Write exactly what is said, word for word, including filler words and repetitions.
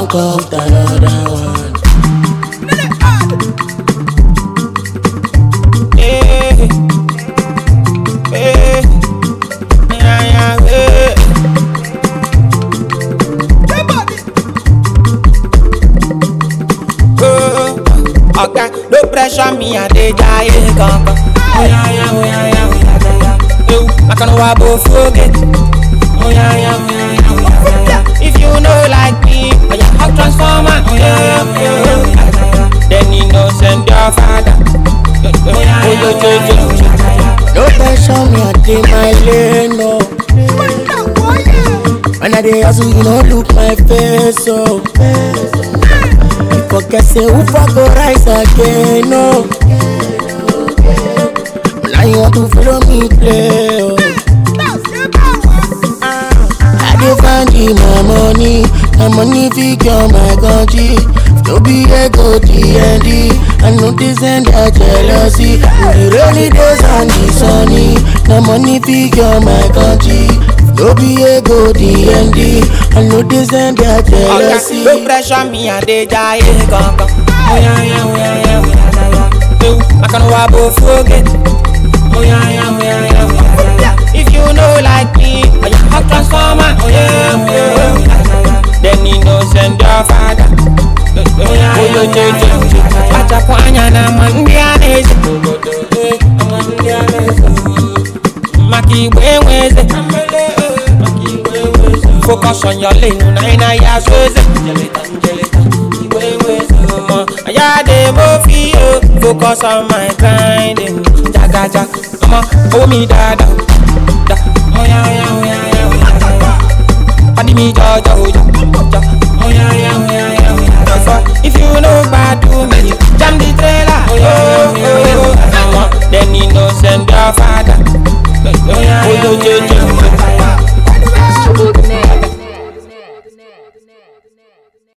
fuck up another one. Hey, hey, yeah, yeah, hey. Oh, okay, no pressure me, I dey die, come, come. Oh yeah, yeah, oh yeah, yeah, oh yeah, yeah. Yo, I can't wabo forget. Oh yeah, yeah, oh yeah, yeah, oh yeah, yeah. If you know like me, oh yeah, hot transformer. Oh yeah, yeah, oh yeah, yeah, oh yeah, yeah. Then you know send your father. Oh yeah, yeah, oh yeah, yeah. No pressure me, I dey my lane, no. When I dey hustle, you don't look my face, so you forget say who fuck go rise again, no. Now you want to follow me play, oh. I dey find you my money, my money figure my country. No be ego D N D, I know this and that jealousy. The rainy days and the sunny, my money figure my country. No be ego D N D, I know this and that jealousy. No pressure me, I dey die, come, come. Oh yeah, yeah, oh yeah, yeah, oh yeah, yeah. Yo, I can't wabo forget. Oh yeah, yeah, oh yeah, yeah, oh yeah, yeah. If you know like me, oh yeah, hot transformer. Oh yeah, oh yeah, oh yeah, yeah. Then you know send your father. Oh yeah, oh yeah, yeah, yeah. Acha kwanya na mandianese. Maki weweze. Focus on your lane, na ina ya sweze. Aya de mofi yo, focus on my grinding. Jaga jaga, mama, oh me dada, da. Oh yeah yeah oh yeah yeah oh yeah. Padi me ja ja oh ja, ja. Oh yeah yeah oh yeah yeah oh yeah. If you know bad do me, jam the trailer. Oh yeah yeah oh yeah. Then you know send your father. Oh yeah yeah oh yeah.